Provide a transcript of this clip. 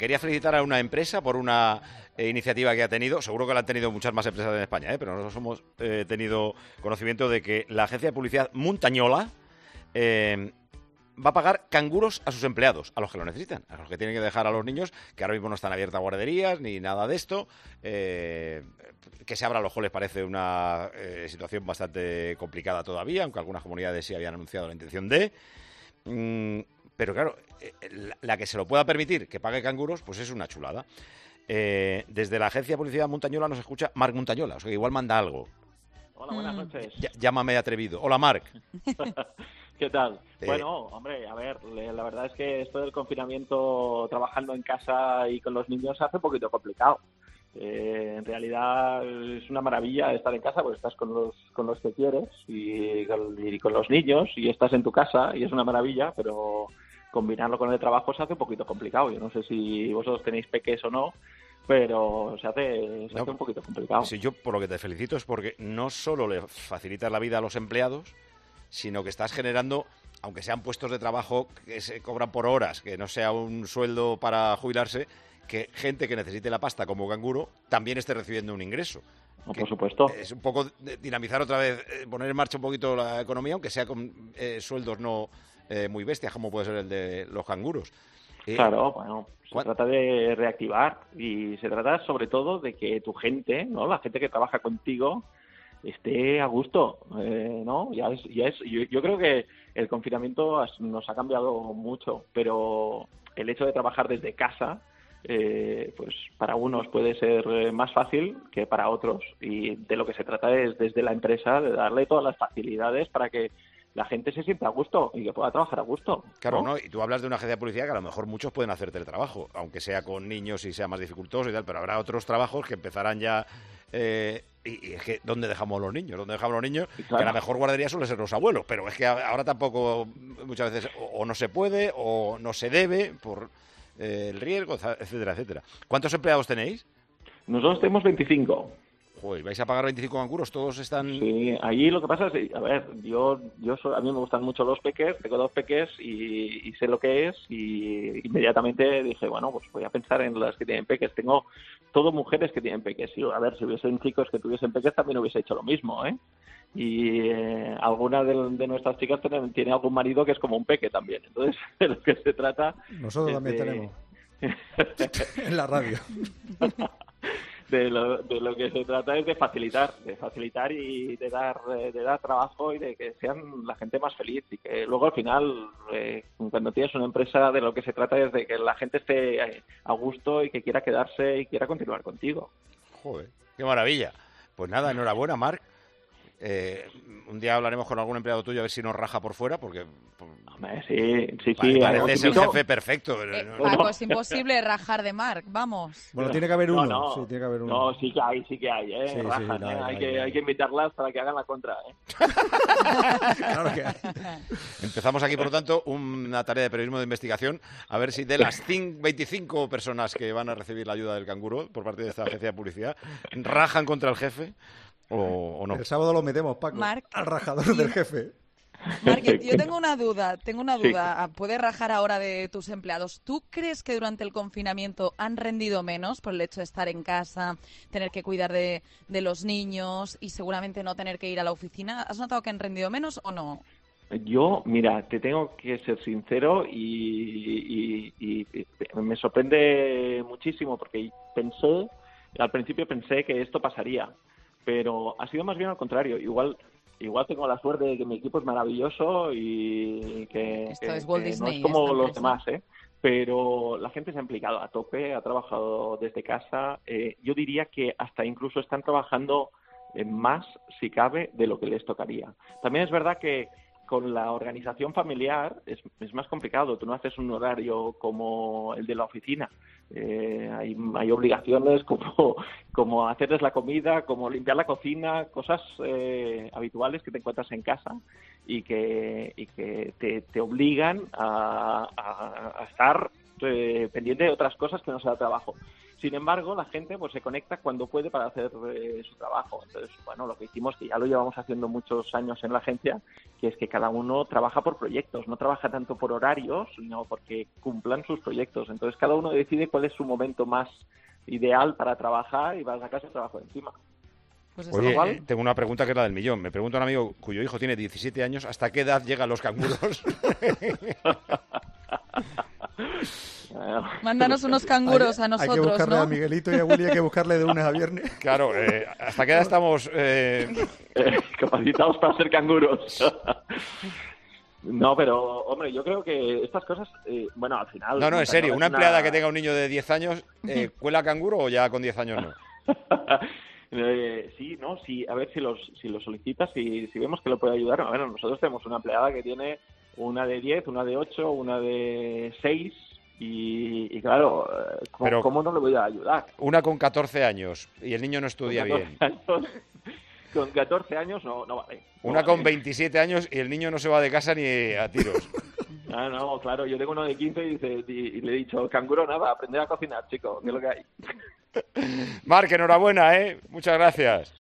quería felicitar a una empresa por una iniciativa que ha tenido. Seguro que la han tenido muchas más empresas en España, pero nosotros hemos tenido conocimiento de que la agencia de publicidad Montañola va a pagar canguros a sus empleados, a los que lo necesitan, a los que tienen que dejar a los niños, que ahora mismo no están abiertas guarderías ni nada de esto. Que se abran los coles parece una situación bastante complicada todavía, aunque algunas comunidades sí habían anunciado la intención de... pero claro, la que se lo pueda permitir, que pague canguros, pues es una chulada. Desde la agencia de publicidad Montañola nos escucha Marc Montañola, o sea que igual manda algo. Hola, buenas noches. Llámame atrevido. Hola, Marc. ¿Qué tal? Bueno, hombre, a ver, la verdad es que esto del confinamiento trabajando en casa y con los niños se hace un poquito complicado. En realidad es una maravilla estar en casa porque estás con los que quieres y con los niños y estás en tu casa y es una maravilla, pero combinarlo con el trabajo se hace un poquito complicado. Yo no sé si vosotros tenéis peques o no, pero se hace un poquito complicado. Sí, yo por lo que te felicito es porque no solo le facilitas la vida a los empleados, sino que estás generando, aunque sean puestos de trabajo que se cobran por horas, que no sea un sueldo para jubilarse, que gente que necesite la pasta como canguro también esté recibiendo un ingreso. No, por supuesto. Es un poco dinamizar otra vez, poner en marcha un poquito la economía, aunque sea con sueldos no muy bestias, como puede ser el de los canguros. Claro, bueno, se trata de reactivar y se trata sobre todo de que tu gente, ¿no? La gente que trabaja contigo esté a gusto, ¿no? Yo creo que el confinamiento nos ha cambiado mucho, pero el hecho de trabajar desde casa, pues para unos puede ser más fácil que para otros, y de lo que se trata es desde la empresa de darle todas las facilidades para que la gente se sienta a gusto y que pueda trabajar a gusto. Claro, ¿no? Y tú hablas de una agencia de publicidad que a lo mejor muchos pueden hacer teletrabajo, aunque sea con niños y sea más dificultoso y tal, pero habrá otros trabajos que empezarán ya... y es que, ¿dónde dejamos a los niños? ¿Dónde dejamos a los niños? Claro. Que la mejor guardería suele ser los abuelos, pero es que ahora tampoco muchas veces o no se puede o no se debe por el riesgo, etcétera, etcétera. ¿Cuántos empleados tenéis? Nosotros tenemos 25. Joder, ¿vais a pagar 25 canguros? ¿Todos están...? Sí, allí lo que pasa es, a ver, a mí me gustan mucho los peques, tengo 2 peques y sé lo que es, y inmediatamente dije, bueno, pues voy a pensar en las que tienen peques. Tengo todo mujeres que tienen peques, y a ver, si hubiesen chicos que tuviesen peques también hubiese hecho lo mismo, ¿eh? Y alguna de nuestras chicas tiene algún marido que es como un peque también, entonces de lo que se trata... Nosotros también tenemos. En la radio. De lo que se trata es de facilitar y de dar trabajo y de que sean la gente más feliz, y que luego al final cuando tienes una empresa de lo que se trata es de que la gente esté a gusto y que quiera quedarse y quiera continuar contigo. Joder, qué maravilla. Pues nada, enhorabuena, Marc. Un día hablaremos con algún empleado tuyo a ver si nos raja por fuera, porque... Sí. Pareces el jefe perfecto. Paco, es imposible rajar de Marc, vamos. Bueno, tiene que haber uno. No, sí, tiene que haber uno. No, sí que hay, Sí, rajan, sí, hay que invitarlas para que hagan la contra, Claro que hay. Empezamos aquí, por lo tanto, una tarea de periodismo de investigación, a ver si de las 25 personas que van a recibir la ayuda del canguro por parte de esta agencia de publicidad, rajan contra el jefe o no. El sábado lo metemos, Paco, Marc, al rajador del jefe. Marc, yo tengo una duda. ¿Puedes rajar ahora de tus empleados? ¿Tú crees que durante el confinamiento han rendido menos por el hecho de estar en casa, tener que cuidar de los niños y seguramente no tener que ir a la oficina? ¿Has notado que han rendido menos o no? Yo, mira, te tengo que ser sincero y me sorprende muchísimo porque al principio pensé que esto pasaría, pero ha sido más bien al contrario. Igual tengo la suerte de que mi equipo es maravilloso y que Walt no Disney, es como los empresa. demás, pero la gente se ha implicado a tope, ha trabajado desde casa. Yo diría que hasta incluso están trabajando más, si cabe, de lo que les tocaría. También es verdad que con la organización familiar es más complicado. Tú no haces un horario como el de la oficina. Hay obligaciones como hacerles la comida, como limpiar la cocina, cosas habituales que te encuentras en casa y que te obligan a estar pendiente de otras cosas que no sea trabajo. Sin embargo, la gente pues se conecta cuando puede para hacer su trabajo. Entonces, bueno, lo que hicimos, que ya lo llevamos haciendo muchos años en la agencia, que es que cada uno trabaja por proyectos, no trabaja tanto por horarios, sino porque cumplan sus proyectos. Entonces, cada uno decide cuál es su momento más ideal para trabajar y va a sacar su trabajo encima. Pues oye, tengo una pregunta que es la del millón. Me pregunta un amigo cuyo hijo tiene 17 años, ¿hasta qué edad llegan los canguros? Mándanos unos canguros a nosotros, hay que buscarle, ¿no? a Miguelito y a Willy hay que buscarle de lunes a viernes. Claro, ¿hasta qué edad estamos capacitados para ser canguros? No, pero, hombre, yo creo que estas cosas, bueno, al final... No, en serio, una empleada que tenga un niño de 10 años, ¿cuela canguro o ya con 10 años no? Sí, a ver si lo solicitas, si vemos que lo puede ayudar. Bueno, nosotros tenemos una empleada que tiene una de 10, una de 8, una de 6... Y claro, ¿cómo no le voy a ayudar? Una con 14 años y el niño no estudia bien. Con 14 años no vale. Una con 27 años y el niño no se va de casa ni a tiros. No, claro, yo tengo uno de 15 y le he dicho, canguro nada, aprender a cocinar, chico, que es lo que hay. Marc, enhorabuena, muchas gracias.